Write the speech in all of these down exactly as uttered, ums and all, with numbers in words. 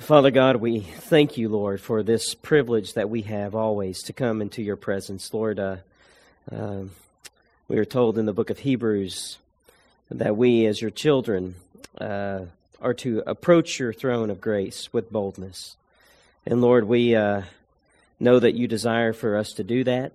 Father God, we thank you, Lord, for this privilege that we have always to come into your presence. Lord, uh, uh, we are told in the book of Hebrews that we as your children uh, are to approach your throne of grace with boldness. And Lord, we uh, know that you desire for us to do that.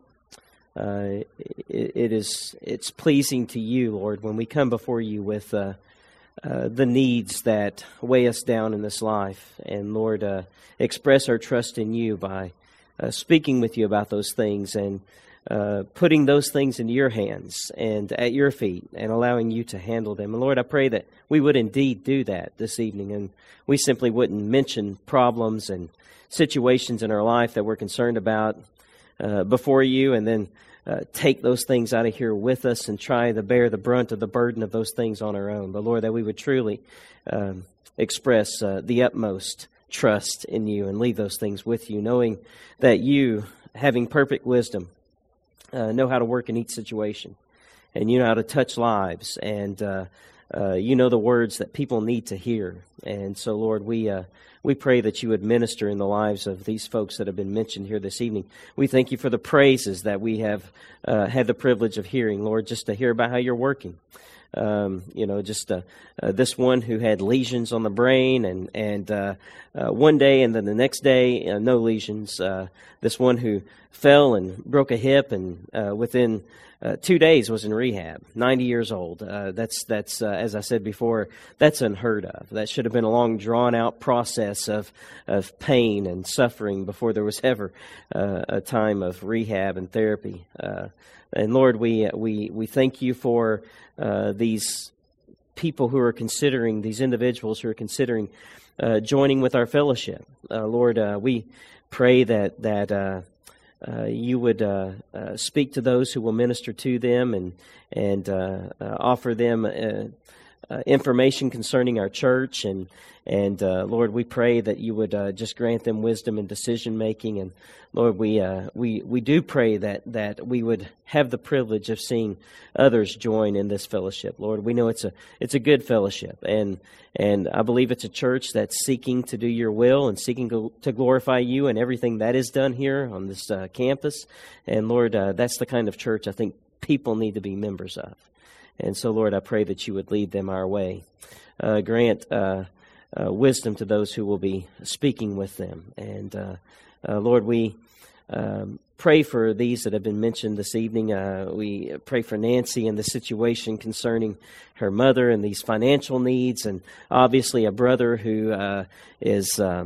Uh, it, it is it's pleasing to you, Lord, when we come before you with uh, Uh, the needs that weigh us down in this life. And Lord, uh, express our trust in you by uh, speaking with you about those things and uh, putting those things into your hands and at your feet and allowing you to handle them. And Lord, I pray that we would indeed do that this evening, and we simply wouldn't mention problems and situations in our life that we're concerned about uh, before you and then Uh, take those things out of here with us and try to bear the brunt of the burden of those things on our own. But Lord, that we would truly um, express uh, the utmost trust in you and leave those things with you, knowing that you, having perfect wisdom, uh, know how to work in each situation, and you know how to touch lives, and uh, uh, you know the words that people need to hear. And so, Lord, we uh, we pray that you would minister in the lives of these folks that have been mentioned here this evening. We thank you for the praises that we have uh, had the privilege of hearing, Lord, just to hear about how you're working. Um, you know, just uh, uh, this one who had lesions on the brain, and and uh, uh, one day, and then the next day, uh, no lesions. Uh, this one who fell and broke a hip, and uh, within uh, two days was in rehab. ninety years old. Uh, that's that's uh, as I said before, that's unheard of. That should have been a long, drawn out process of of pain and suffering before there was ever uh, a time of rehab and therapy. Uh, and Lord, we we we thank you for Uh, these people who are considering, these individuals who are considering uh, joining with our fellowship. Uh, Lord, uh, we pray that that uh, uh, you would uh, uh, speak to those who will minister to them and and uh, uh, offer them uh, uh, information concerning our church. And and uh, Lord, we pray that you would uh, just grant them wisdom in decision making. And Lord, we uh, we we do pray that that we would have the privilege of seeing others join in this fellowship. Lord, we know it's a it's a good fellowship, and and I believe it's a church that's seeking to do your will and seeking to, to glorify you in everything that is done here on this uh, campus. And Lord, uh, that's the kind of church I think people need to be members of. And so, Lord, I pray that you would lead them our way. Uh, grant uh, uh, wisdom to those who will be speaking with them. And uh, uh, Lord, we um, pray for these that have been mentioned this evening. Uh, we pray for Nancy and the situation concerning her mother and these financial needs, and obviously a brother who uh, is uh,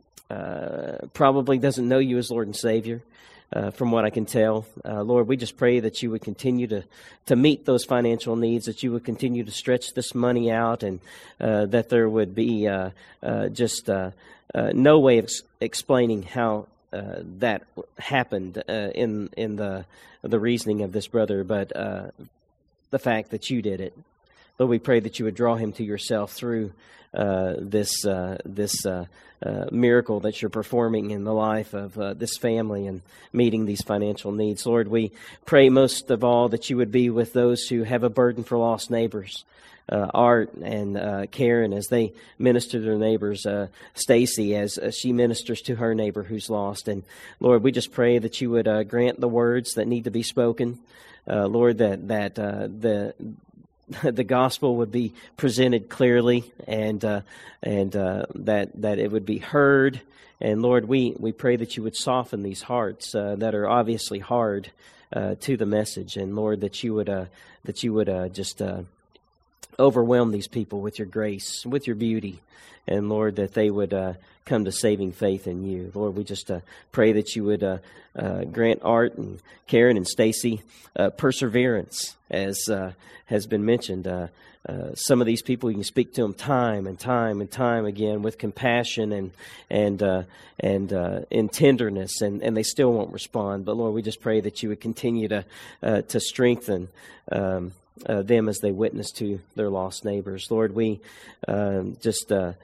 uh, probably doesn't know you as Lord and Savior. Uh, from what I can tell. Uh, Lord, we just pray that you would continue to, to meet those financial needs, that you would continue to stretch this money out, and uh, that there would be uh, uh, just uh, uh, no way of ex- explaining how uh, that happened uh, in in the the reasoning of this brother, but uh, the fact that you did it. Lord, we pray that you would draw him to yourself through uh, this uh, this uh, uh, miracle that you're performing in the life of uh, this family and meeting these financial needs. Lord, we pray most of all that you would be with those who have a burden for lost neighbors. Uh, Art and uh, Karen as they minister to their neighbors, uh, Stacy as uh, she ministers to her neighbor who's lost. And Lord, we just pray that you would uh, grant the words that need to be spoken. Uh, Lord, that that uh, the the gospel would be presented clearly, and uh, and uh, that that it would be heard. And Lord, we, we pray that you would soften these hearts uh, that are obviously hard uh, to the message. And Lord, that you would uh, that you would uh, just uh, overwhelm these people with your grace, with your beauty. And Lord, that they would uh, come to saving faith in you. Lord, we just uh, pray that you would uh, uh, grant Art and Karen and Stacy uh, perseverance, as uh, has been mentioned. Uh, uh, some of these people, you can speak to them time and time and time again with compassion and and uh, and uh, in tenderness, and, and they still won't respond. But Lord, we just pray that you would continue to uh, to strengthen Um, Uh, them as they witness to their lost neighbors. Lord, we um, just uh,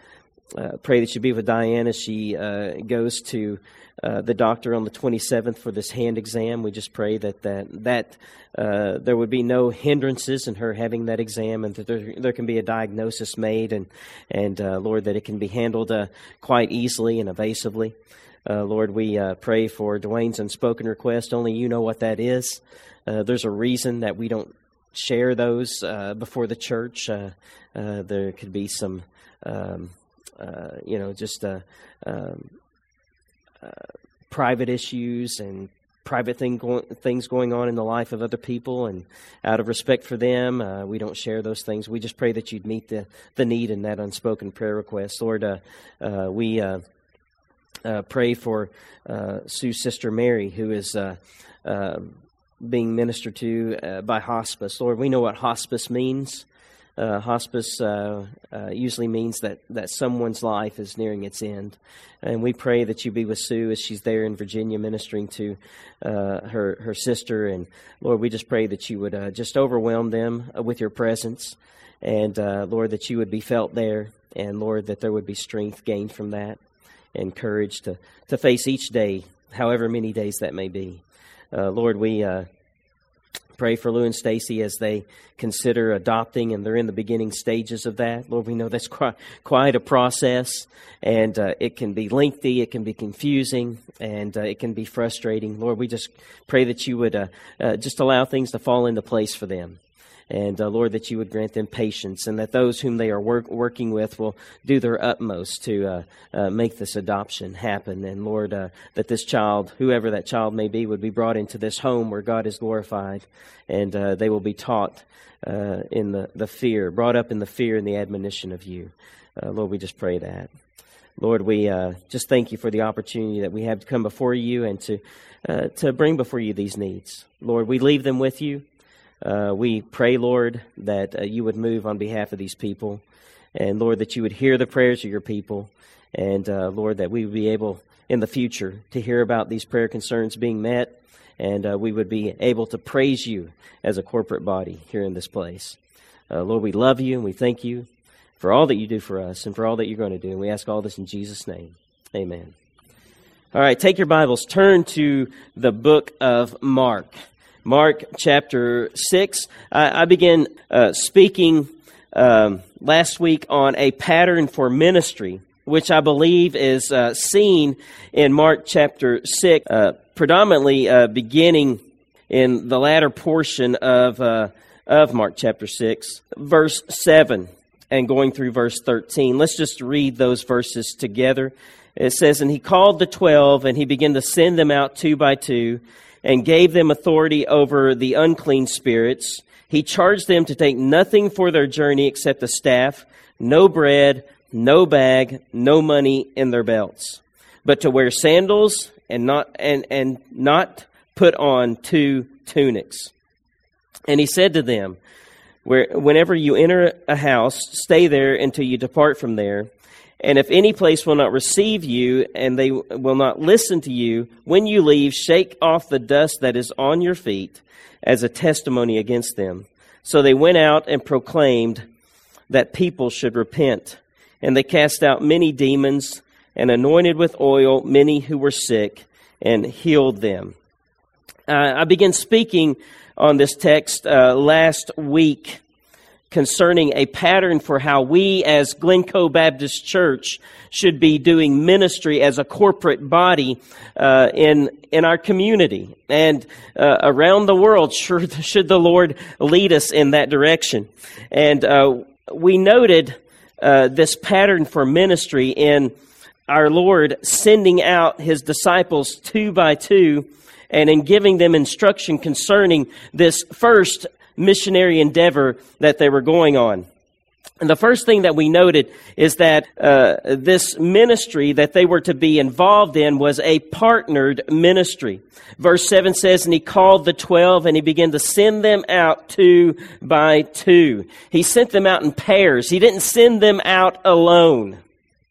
uh, pray that you be with Diane as she uh, goes to uh, the doctor on the twenty-seventh for this hand exam. We just pray that that that uh, there would be no hindrances in her having that exam, and that there, there can be a diagnosis made, and and uh, Lord, that it can be handled uh, quite easily and evasively. Uh, Lord, we uh, pray for Dwayne's unspoken request. Only you know what that is. Uh, there's a reason that we don't share those uh, before the church. Uh, uh, there could be some, um, uh, you know, just uh, um, uh, private issues and private thing go- things going on in the life of other people, and out of respect for them, uh, we don't share those things. We just pray that you'd meet the, the need in that unspoken prayer request. Lord, uh, uh, we... Uh, Uh, pray for uh, Sue's sister Mary, who is uh, uh, being ministered to uh, by hospice. Lord, we know what hospice means. Uh, hospice uh, uh, usually means that, that someone's life is nearing its end. And we pray that you be with Sue as she's there in Virginia ministering to uh, her, her sister. And Lord, we just pray that you would uh, just overwhelm them with your presence. And uh, Lord, that you would be felt there. And Lord, that there would be strength gained from that, and courage to, to face each day, however many days that may be. Uh, Lord, we uh, pray for Lou and Stacy as they consider adopting, and they're in the beginning stages of that. Lord, we know that's quite, quite a process, and uh, it can be lengthy, it can be confusing, and uh, it can be frustrating. Lord, we just pray that you would uh, uh, just allow things to fall into place for them. And, uh, Lord, that you would grant them patience, and that those whom they are work, working with will do their utmost to uh, uh, make this adoption happen. And, Lord, uh, that this child, whoever that child may be, would be brought into this home where God is glorified, and uh, they will be taught uh, in the, the fear, brought up in the fear and the admonition of you. Uh, Lord, we just pray that. Lord, we uh, just thank you for the opportunity that we have to come before you and to, uh, to bring before you these needs. Lord, we leave them with you. Uh, we pray, Lord, that uh, you would move on behalf of these people, and Lord, that you would hear the prayers of your people, and uh, Lord, that we would be able in the future to hear about these prayer concerns being met, and uh, we would be able to praise you as a corporate body here in this place. Uh, Lord, we love you and we thank you for all that you do for us and for all that you're going to do, and we ask all this in Jesus' name. Amen. All right, take your Bibles, turn to the book of Mark. Mark chapter six. I, I began uh, speaking um, last week on a pattern for ministry, which I believe is uh, seen in Mark chapter six, uh, predominantly uh, beginning in the latter portion of uh, of Mark chapter six, verse seven, and going through verse thirteen. Let's just read those verses together. It says, "And he called the twelve, and he began to send them out two by two, and gave them authority over the unclean spirits. He charged them to take nothing for their journey except a staff, no bread, no bag, no money in their belts, but to wear sandals and not and, and not put on two tunics. And he said to them, Where, whenever you enter a house, stay there until you depart from there. And if any place will not receive you, and they will not listen to you, when you leave, shake off the dust that is on your feet as a testimony against them." So they went out and proclaimed that people should repent. And they cast out many demons and anointed with oil many who were sick and healed them. Uh, I began speaking on this text uh, last week concerning a pattern for how we as Glencoe Baptist Church should be doing ministry as a corporate body uh, in in our community and uh, around the world, sure, should the Lord lead us in that direction. And uh, we noted uh, this pattern for ministry in our Lord sending out His disciples two by two and in giving them instruction concerning this first missionary endeavor that they were going on. And the first thing that we noted is that uh, this ministry that they were to be involved in was a partnered ministry. Verse seven says, "And he called the twelve, and he began to send them out two by two." He sent them out in pairs. He didn't send them out alone.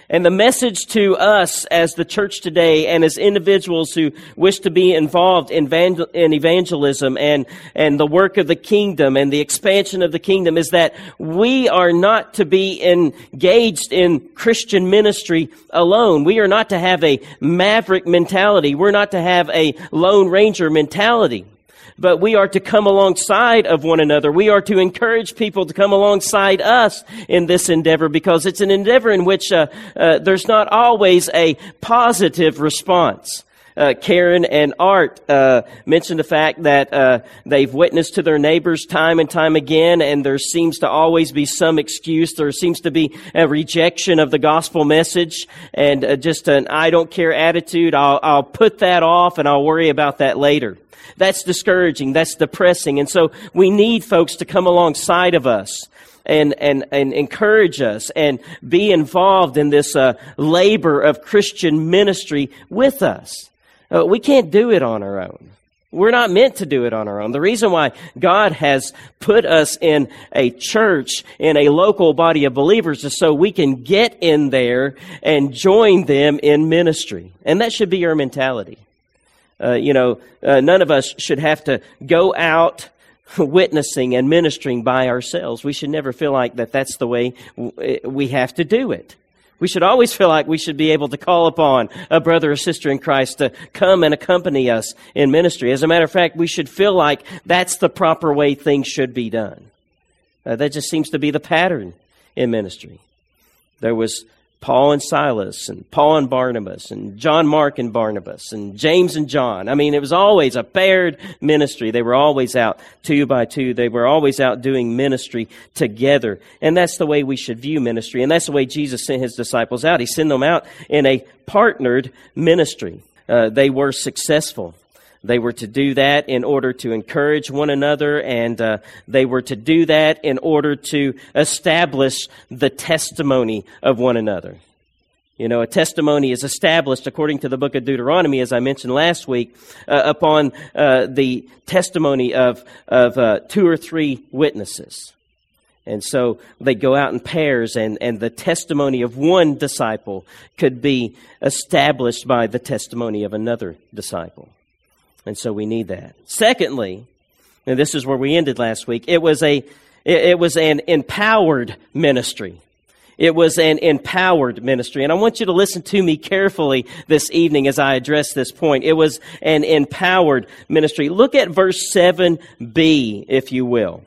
And the message to us as the church today and as individuals who wish to be involved in evangelism and, and the work of the kingdom and the expansion of the kingdom is that we are not to be engaged in Christian ministry alone. We are not to have a maverick mentality. We're not to have a Lone Ranger mentality. But we are to come alongside of one another. We are to encourage people to come alongside us in this endeavor, because it's an endeavor in which uh, uh, there's not always a positive response. Uh, Karen and Art uh, mentioned the fact that uh, they've witnessed to their neighbors time and time again, and there seems to always be some excuse. There seems to be a rejection of the gospel message and uh, just an I don't care attitude. I'll, I'll put that off and I'll worry about that later. That's discouraging. That's depressing. And so we need folks to come alongside of us and and, and encourage us and be involved in this uh, labor of Christian ministry with us. Uh, we can't do it on our own. We're not meant to do it on our own. The reason why God has put us in a church, in a local body of believers, is so we can get in there and join them in ministry. And that should be our mentality. Uh, you know, uh, none of us should have to go out witnessing and ministering by ourselves. We should never feel like that that's the way w- we have to do it. We should always feel like we should be able to call upon a brother or sister in Christ to come and accompany us in ministry. As a matter of fact, we should feel like that's the proper way things should be done. Uh, that just seems to be the pattern in ministry. There was Paul and Silas, and Paul and Barnabas, and John Mark and Barnabas, and James and John. I mean, it was always a paired ministry. They were always out two by two. They were always out doing ministry together. And that's the way we should view ministry. And that's the way Jesus sent his disciples out. He sent them out in a partnered ministry. Uh, they were successful. They were to do that in order to encourage one another, and uh, they were to do that in order to establish the testimony of one another. You know, a testimony is established according to the book of Deuteronomy, as I mentioned last week, uh, upon uh, the testimony of, of uh, two or three witnesses. And so they go out in pairs, and, and the testimony of one disciple could be established by the testimony of another disciple. And so we need that. Secondly, and this is where we ended last week, it was a it was an empowered ministry. It was an empowered ministry. And I want you to listen to me carefully this evening as I address this point. It was an empowered ministry. Look at verse seven b, if you will.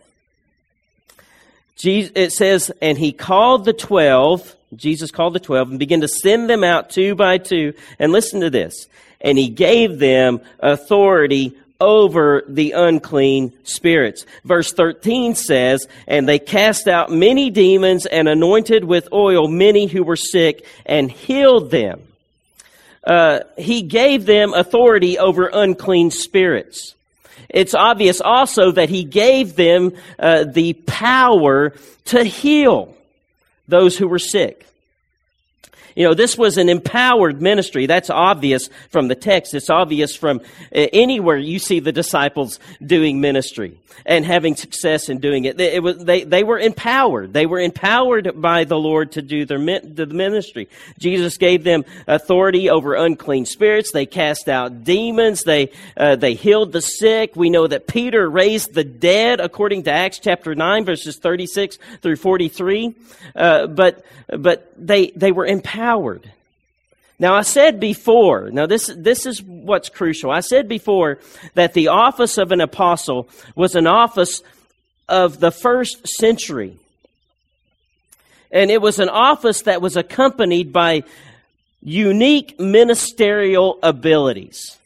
Jesus, it says, and he called the twelve, Jesus called the twelve, and began to send them out two by two. And listen to this. And he gave them authority over the unclean spirits. Verse thirteen says, and they cast out many demons and anointed with oil many who were sick and healed them. Uh, he gave them authority over unclean spirits. It's obvious also that he gave them uh, the power to heal those who were sick. You know, this was an empowered ministry. That's obvious from the text. It's obvious from anywhere you see the disciples doing ministry and having success in doing it. It was, they, they were empowered. They were empowered by the Lord to do their the ministry. Jesus gave them authority over unclean spirits. They cast out demons. They uh, they healed the sick. We know that Peter raised the dead, according to Acts chapter nine, verses thirty-six through forty-three. Uh, but but they they were empowered. Now, I said before, now this this is what's crucial. I said before that the office of an apostle was an office of the first century. And it was an office that was accompanied by unique ministerial abilities.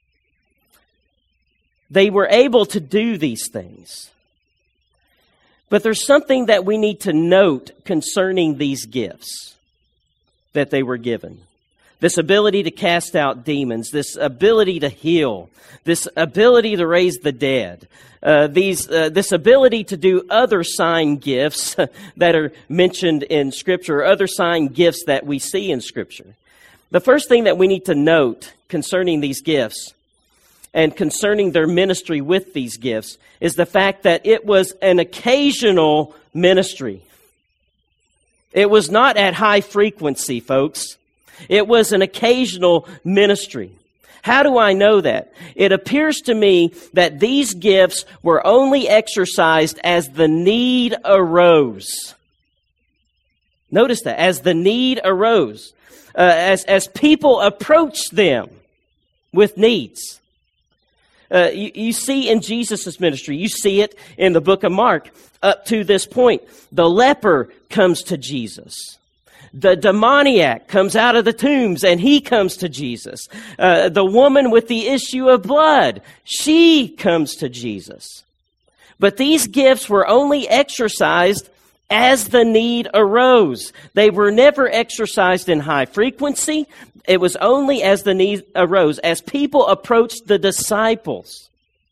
They were able to do these things. But there's something that we need to note concerning these gifts that they were given. This ability to cast out demons, this ability to heal, this ability to raise the dead, uh, these uh, this ability to do other sign gifts that are mentioned in Scripture, or other sign gifts that we see in Scripture. The first thing that we need to note concerning these gifts and concerning their ministry with these gifts is the fact that it was an occasional ministry. It was not at high frequency, folks. It was an occasional ministry. How do I know that? It appears to me that these gifts were only exercised as the need arose. Notice that, as the need arose, uh, as, as people approached them with needs. Uh, you, you see in Jesus' ministry, you see it in the book of Mark up to this point. The leper comes to Jesus. The demoniac comes out of the tombs and he comes to Jesus. Uh, the woman with the issue of blood, she comes to Jesus. But these gifts were only exercised as the need arose. They were never exercised in high frequency. It was only as the need arose, as people approached the disciples.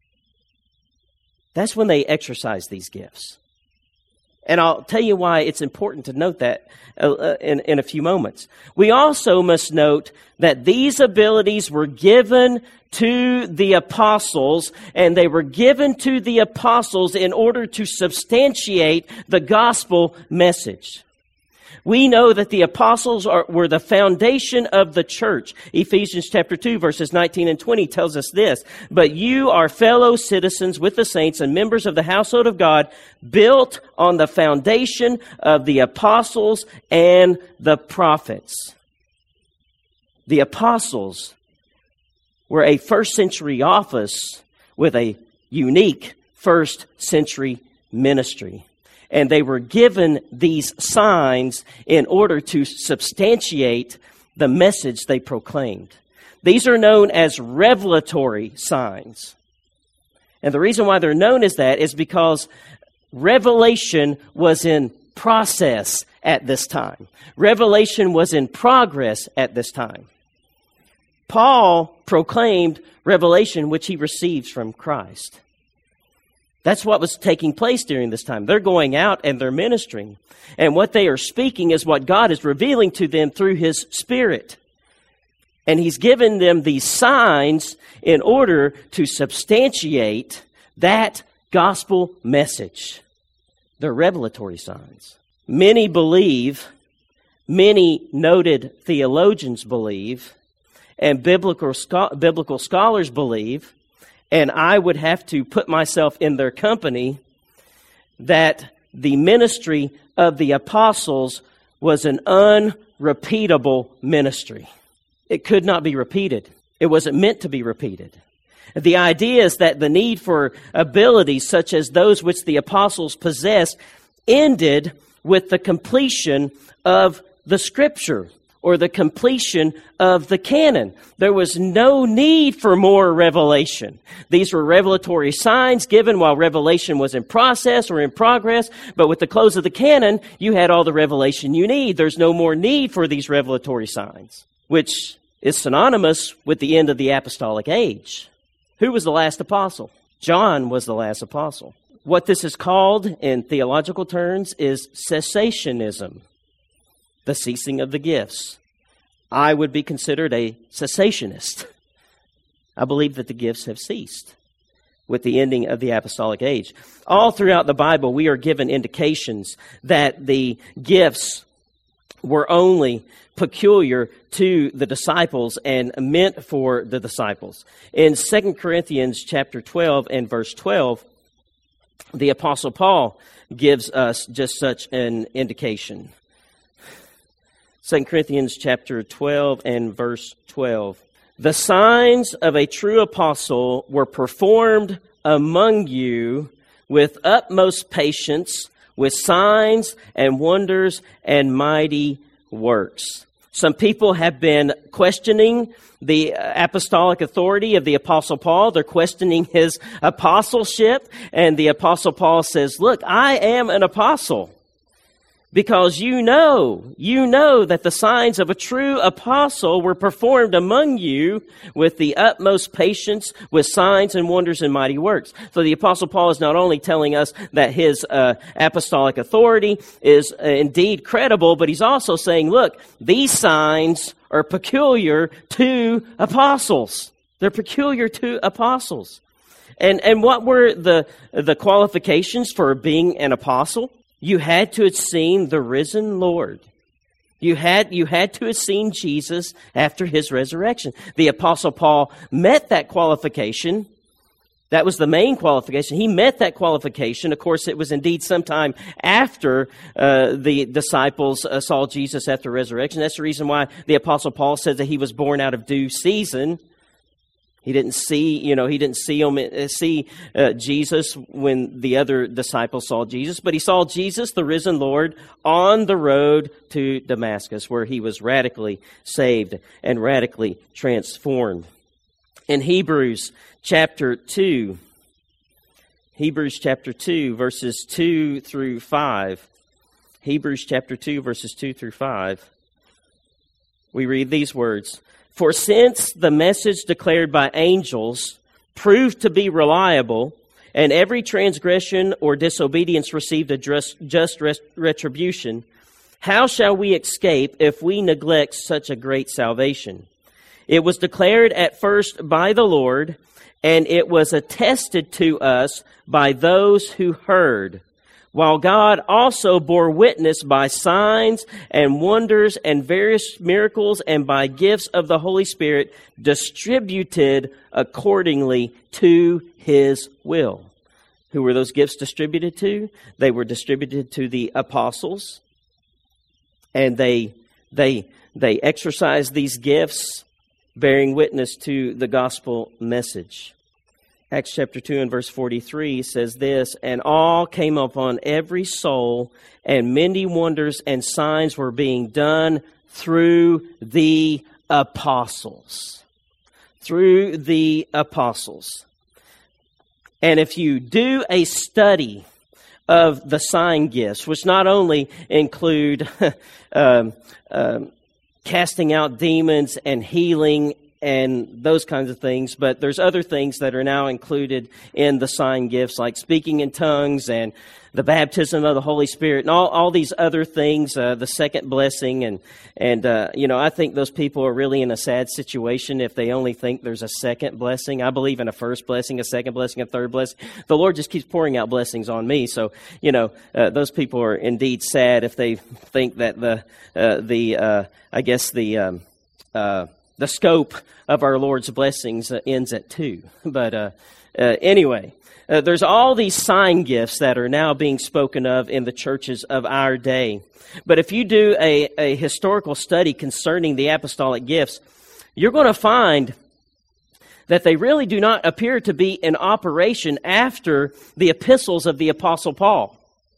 That's when they exercised these gifts. And I'll tell you why it's important to note that uh, in, in a few moments. We also must note that these abilities were given to the apostles, and they were given to the apostles in order to substantiate the gospel message. We know that the apostles are, were the foundation of the church. Ephesians chapter two, verses nineteen and twenty tells us this. But you are fellow citizens with the saints and members of the household of God, built on the foundation of the apostles and the prophets. The apostles were a first century office with a unique first century ministry. And they were given these signs in order to substantiate the message they proclaimed. These are known as revelatory signs. And the reason why they're known as that is because revelation was in process at this time. Revelation was in progress at this time. Paul proclaimed revelation which he receives from Christ. That's what was taking place during this time. They're going out and they're ministering. And what they are speaking is what God is revealing to them through His Spirit. And He's given them these signs in order to substantiate that gospel message. They're revelatory signs. Many believe, many noted theologians believe, and biblical biblical scholars believe, and I would have to put myself in their company, that the ministry of the apostles was an unrepeatable ministry. It could not be repeated. It wasn't meant to be repeated. The idea is that the need for abilities such as those which the apostles possessed ended with the completion of the Scripture, or the completion of the canon. There was no need for more revelation. These were revelatory signs given while revelation was in process or in progress, but with the close of the canon, you had all the revelation you need. There's no more need for these revelatory signs, which is synonymous with the end of the apostolic age. Who was the last apostle? John was the last apostle. What this is called in theological terms is cessationism. The ceasing of the gifts. I would be considered a cessationist. I believe that the gifts have ceased with the ending of the apostolic age. All throughout the Bible, we are given indications that the gifts were only peculiar to the disciples and meant for the disciples. In Second Corinthians chapter twelve and verse twelve, the Apostle Paul gives us just such an indication. Second Corinthians chapter twelve and verse twelve. The signs of a true apostle were performed among you with utmost patience, with signs and wonders and mighty works. Some people have been questioning the apostolic authority of the Apostle Paul. They're questioning his apostleship. And the Apostle Paul says, look, I am an apostle. Because you know, you know that the signs of a true apostle were performed among you with the utmost patience, with signs and wonders and mighty works. So the Apostle Paul is not only telling us that his uh, apostolic authority is uh, indeed credible, but he's also saying, look, these signs are peculiar to apostles. They're peculiar to apostles. And and what were the the qualifications for being an apostle? You had to have seen the risen Lord. You had, you had to have seen Jesus after his resurrection. The Apostle Paul met that qualification. That was the main qualification. He met that qualification. Of course, it was indeed sometime after uh, the disciples uh, saw Jesus after resurrection. That's the reason why the Apostle Paul said that he was born out of due season. He didn't see, you know, he didn't see him, uh, see uh, Jesus when the other disciples saw Jesus, but he saw Jesus, the risen Lord, on the road to Damascus, where he was radically saved and radically transformed. In Hebrews chapter two, Hebrews chapter two, verses two through five, Hebrews chapter two, verses two through five, we read these words. For since the message declared by angels proved to be reliable, and every transgression or disobedience received a just, just retribution, how shall we escape if we neglect such a great salvation? It was declared at first by the Lord, and it was attested to us by those who heard, while God also bore witness by signs and wonders and various miracles and by gifts of the Holy Spirit distributed accordingly to his will. Who were those gifts distributed to? They were distributed to the apostles, and they they they exercised these gifts bearing witness to the gospel message. Acts chapter two and verse forty-three says this, and all came upon every soul, and many wonders and signs were being done through the apostles. Through the apostles. And if you do a study of the sign gifts, which not only include um, um, casting out demons and healing and those kinds of things, but there's other things that are now included in the sign gifts, like speaking in tongues and the baptism of the Holy Spirit and all, all these other things, uh, the second blessing. And, and uh, you know, I think those people are really in a sad situation if they only think there's a second blessing. I believe in a first blessing, a second blessing, a third blessing. The Lord just keeps pouring out blessings on me. So, you know, uh, those people are indeed sad if they think that the, uh, the uh, I guess the... Um, uh, The scope of our Lord's blessings uh, ends at two. But uh, uh, anyway, uh, there's all these sign gifts that are now being spoken of in the churches of our day. But if you do a, a historical study concerning the apostolic gifts, you're going to find that they really do not appear to be in operation after the epistles of the Apostle Paul.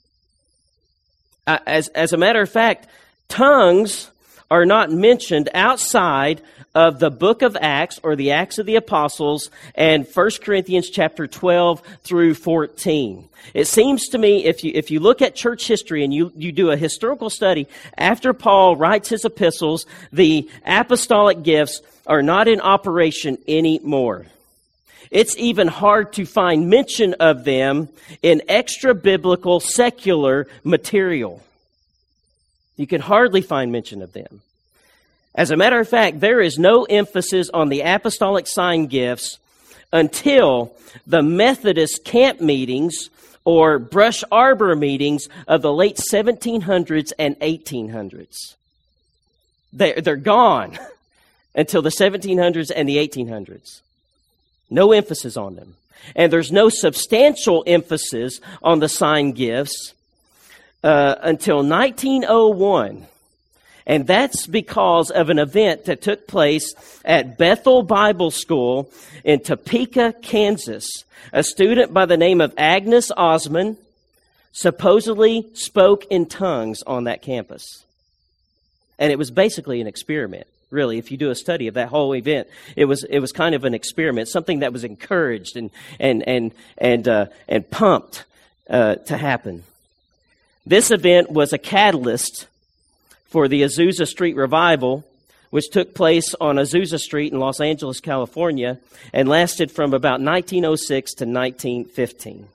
Uh, as, as a matter of fact, tongues are not mentioned outside of the book of Acts or the Acts of the Apostles and First Corinthians chapter twelve through fourteen. It seems to me, if you if you look at church history and you, you do a historical study, after Paul writes his epistles, the apostolic gifts are not in operation anymore. It's even hard to find mention of them in extra-biblical, secular material. You can hardly find mention of them. As a matter of fact, there is no emphasis on the apostolic sign gifts until the Methodist camp meetings or brush arbor meetings of the late seventeen hundreds and eighteen hundreds. They're, they're gone until the seventeen hundreds and the eighteen hundreds. No emphasis on them. And there's no substantial emphasis on the sign gifts uh, until nineteen oh one. And that's because of an event that took place at Bethel Bible School in Topeka, Kansas. A student by the name of Agnes Osman supposedly spoke in tongues on that campus. And it was basically an experiment. Really, if you do a study of that whole event, it was it was kind of an experiment, something that was encouraged and and and and uh, and pumped uh, to happen. This event was a catalyst for the Azusa Street Revival, which took place on Azusa Street in Los Angeles, California, and lasted from about nineteen oh six to nineteen fifteen.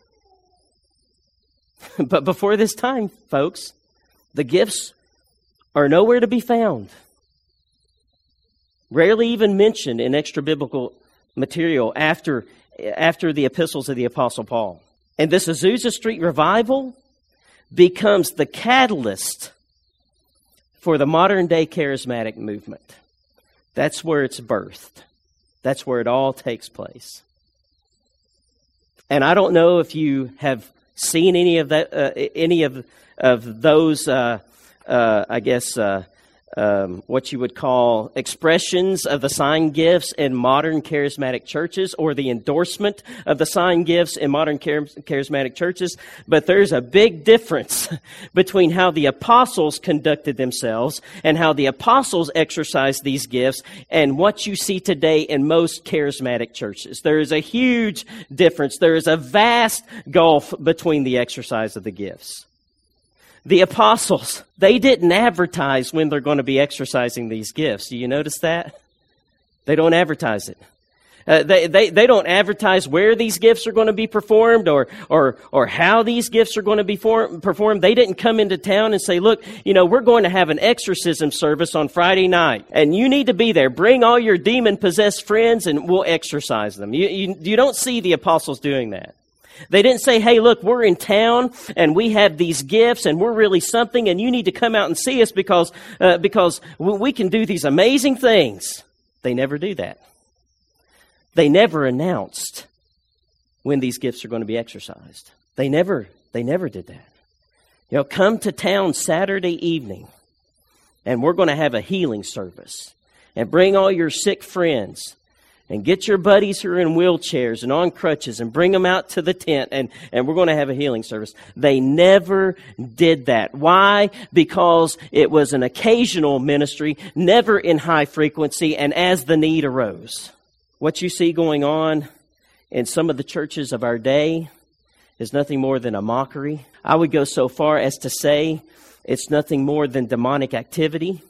But before this time, folks, the gifts are nowhere to be found. Rarely even mentioned in extra-biblical material after, after the epistles of the Apostle Paul. And this Azusa Street Revival, becomes the catalyst for the modern day charismatic movement. That's where it's birthed. That's where it all takes place. And I don't know if you have seen any of that, uh, any of of those, uh, uh, I guess, uh, um, what you would call expressions of the sign gifts in modern charismatic churches, or the endorsement of the sign gifts in modern char- charismatic churches. But there's a big difference between how the apostles conducted themselves and how the apostles exercised these gifts and what you see today in most charismatic churches. There is a huge difference. There is a vast gulf between the exercise of the gifts. The apostles, they didn't advertise when they're going to be exercising these gifts. Do you notice that? They don't advertise it. Uh, they, they, they don't advertise where these gifts are going to be performed or, or, or how these gifts are going to be form, performed. They didn't come into town and say, look, you know, we're going to have an exorcism service on Friday night, and you need to be there. Bring all your demon-possessed friends, and we'll exorcise them. You, you, you don't see the apostles doing that. They didn't say, hey, look, we're in town and we have these gifts and we're really something and you need to come out and see us because uh, because we can do these amazing things. They never do that. They never announced when these gifts are going to be exercised. They never, they never did that. You know, come to town Saturday evening and we're going to have a healing service, and bring all your sick friends. And get your buddies who are in wheelchairs and on crutches and bring them out to the tent, and, and we're going to have a healing service. They never did that. Why? Because it was an occasional ministry, never in high frequency, and as the need arose. What you see going on in some of the churches of our day is nothing more than a mockery. I would go so far as to say it's nothing more than demonic activity.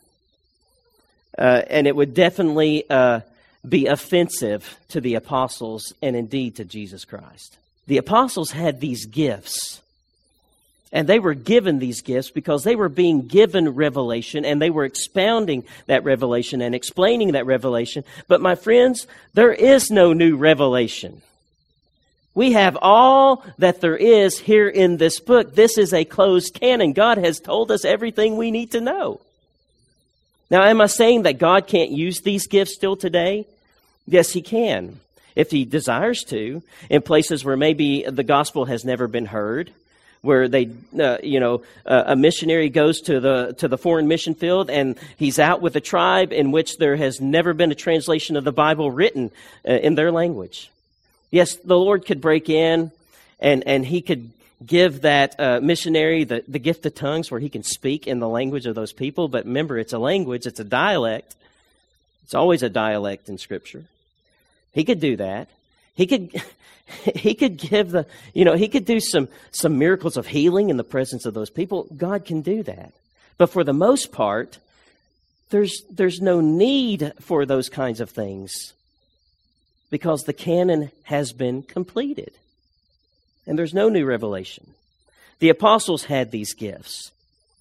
Uh, and it would definitely... Uh, be offensive to the apostles and indeed to Jesus Christ. The apostles had these gifts, and they were given these gifts because they were being given revelation, and they were expounding that revelation and explaining that revelation. But my friends, there is no new revelation. We have all that there is here in this book. This is a closed canon. God has told us everything we need to know. Now, am I saying that God can't use these gifts still today? Yes, He can, if He desires to, in places where maybe the gospel has never been heard, where they, uh, you know, uh, a missionary goes to the to the foreign mission field and he's out with a tribe in which there has never been a translation of the Bible written uh, in their language. Yes, the Lord could break in and, and He could give that uh, missionary the, the gift of tongues where he can speak in the language of those people. But remember, it's a language, it's a dialect. It's always a dialect in Scripture. He could do that. He could he could give the, you know, he could do some, some miracles of healing in the presence of those people. God can do that. But for the most part, there's there's no need for those kinds of things because the canon has been completed. And there's no new revelation. The apostles had these gifts.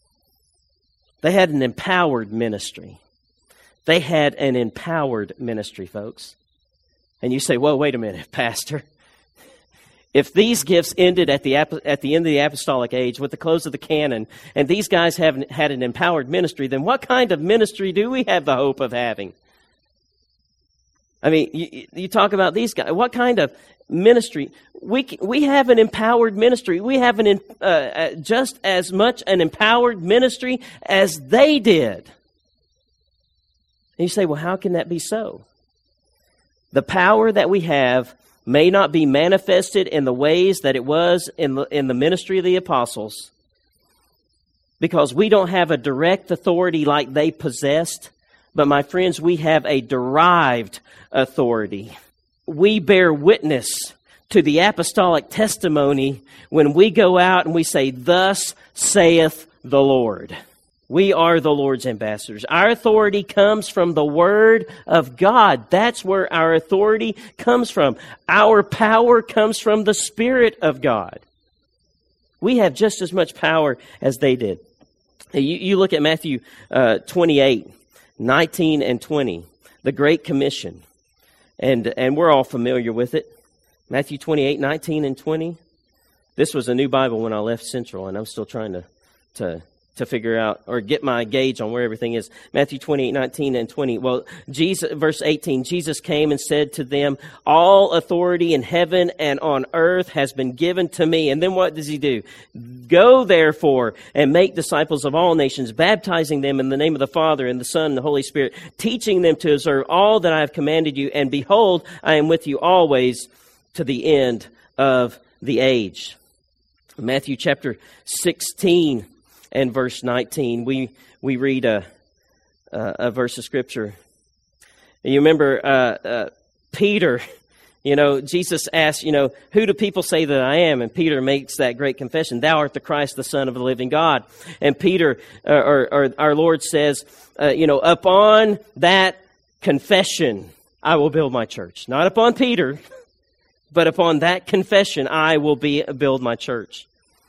They had an empowered ministry. They had an empowered ministry, folks. And you say, well, wait a minute, Pastor. If these gifts ended at the at the end of the apostolic age with the close of the canon, and these guys haven't had an empowered ministry, then what kind of ministry do we have the hope of having? I mean, you, you talk about these guys. What kind of ministry? We we have an empowered ministry. We have an uh, just as much an empowered ministry as they did. And you say, well, how can that be so? The power that we have may not be manifested in the ways that it was in the, in the ministry of the apostles, because we don't have a direct authority like they possessed. But my friends, we have a derived authority. We bear witness to the apostolic testimony when we go out and we say, thus saith the Lord. We are the Lord's ambassadors. Our authority comes from the Word of God. That's where our authority comes from. Our power comes from the Spirit of God. We have just as much power as they did. You, you look at Matthew uh, twenty-eight, nineteen and twenty, the Great Commission. And, and we're all familiar with it. Matthew twenty-eight, nineteen and twenty. This was a new Bible when I left Central, and I'm still trying to to to figure out or get my gauge on where everything is. Matthew twenty-eight, nineteen and twenty. Well, Jesus, verse eighteen, Jesus came and said to them, all authority in heaven and on earth has been given to me. And then what does he do? Go therefore and make disciples of all nations, baptizing them in the name of the Father and the Son and the Holy Spirit, teaching them to observe all that I have commanded you. And behold, I am with you always to the end of the age. Matthew chapter sixteen and verse nineteen, we we read a a, a verse of Scripture. You remember uh, uh, Peter, you know, Jesus asked, you know, who do people say that I am? And Peter makes that great confession, thou art the Christ, the Son of the living God. And Peter, uh, or, or our Lord says, uh, you know, upon that confession, I will build my church. Not upon Peter, but upon that confession, I will be build my church.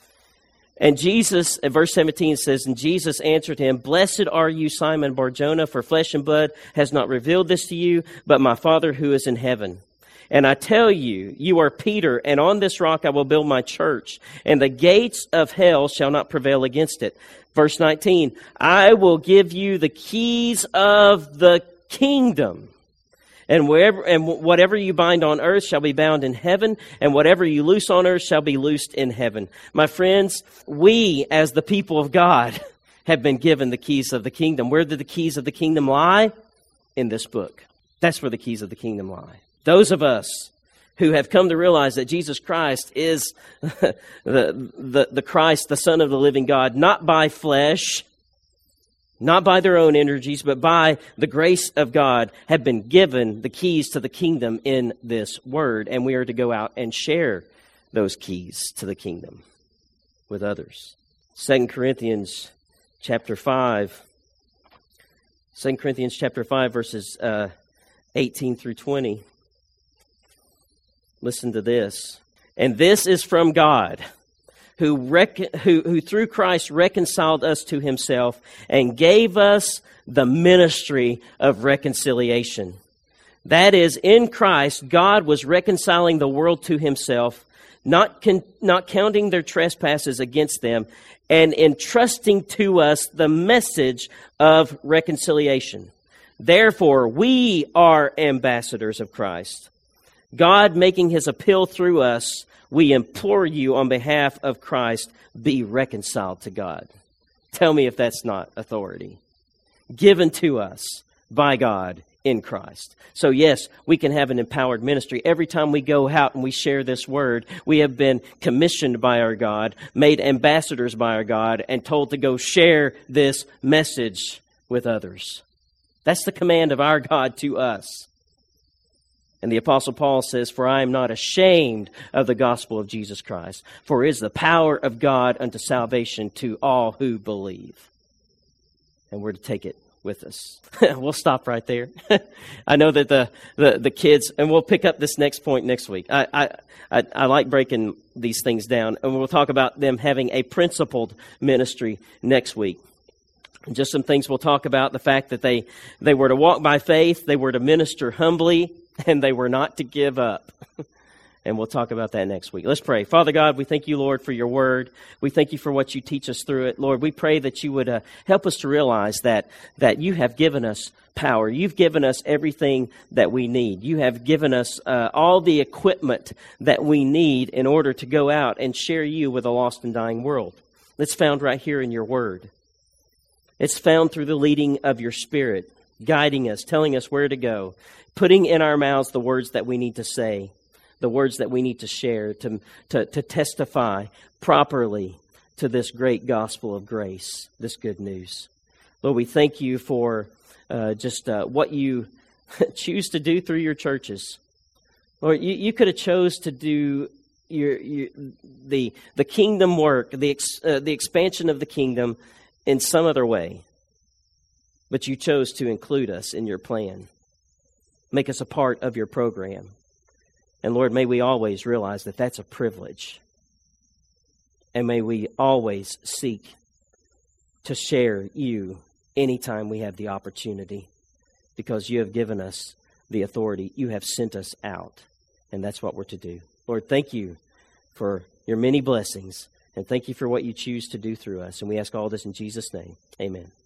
And Jesus, in verse seventeen says, and Jesus answered him, blessed are you, Simon Bar-Jonah, for flesh and blood has not revealed this to you, but my Father who is in heaven. And I tell you, you are Peter, and on this rock I will build my church, and the gates of hell shall not prevail against it. Verse nineteen, I will give you the keys of the kingdom. And wherever and whatever you bind on earth shall be bound in heaven, and whatever you loose on earth shall be loosed in heaven. My friends, we as the people of God have been given the keys of the kingdom. Where do the keys of the kingdom lie? In this book. That's where the keys of the kingdom lie. Those of us who have come to realize that Jesus Christ is the, the, the Christ, the Son of the living God, not by flesh, not by their own energies, but by the grace of God, have been given the keys to the kingdom in this word. And we are to go out and share those keys to the kingdom with others. Second Corinthians chapter five. Second Corinthians chapter five, verses uh, eighteen through twenty. Listen to this. And this is from God, Who, rec- who, who through Christ reconciled us to himself and gave us the ministry of reconciliation. That is, in Christ, God was reconciling the world to himself, not, con- not counting their trespasses against them, and entrusting to us the message of reconciliation. Therefore, we are ambassadors of Christ. God making his appeal through us, we implore you on behalf of Christ, be reconciled to God. Tell me if that's not authority given to us by God in Christ. So yes, we can have an empowered ministry. Every time we go out and we share this word, we have been commissioned by our God, made ambassadors by our God, and told to go share this message with others. That's the command of our God to us. And the Apostle Paul says, for I am not ashamed of the gospel of Jesus Christ, for it is the power of God unto salvation to all who believe. And we're to take it with us. We'll stop right there. I know that the, the, the kids, and we'll pick up this next point next week. I, I, I, I like breaking these things down, and we'll talk about them having a principled ministry next week. Just some things we'll talk about, the fact that they, they were to walk by faith, they were to minister humbly, and they were not to give up. And we'll talk about that next week. Let's pray. Father God, we thank you, Lord, for your word. We thank you for what you teach us through it. Lord, we pray that you would uh, help us to realize that, that you have given us power. You've given us everything that we need. You have given us uh, all the equipment that we need in order to go out and share you with a lost and dying world. It's found right here in your word. It's found through the leading of your Spirit, guiding us, telling us where to go, putting in our mouths the words that we need to say, the words that we need to share, to, to, to testify properly to this great gospel of grace, this good news. Lord, we thank you for uh, just uh, what you choose to do through your churches. Lord, you, you could have chose to do your, your the the kingdom work, the ex, uh, the expansion of the kingdom in some other way, but you chose to include us in your plan. Make us a part of your program. And Lord, may we always realize that that's a privilege. And may we always seek to share you anytime we have the opportunity, because you have given us the authority. You have sent us out, and that's what we're to do. Lord, thank you for your many blessings. And thank you for what you choose to do through us. And we ask all this in Jesus' name. Amen.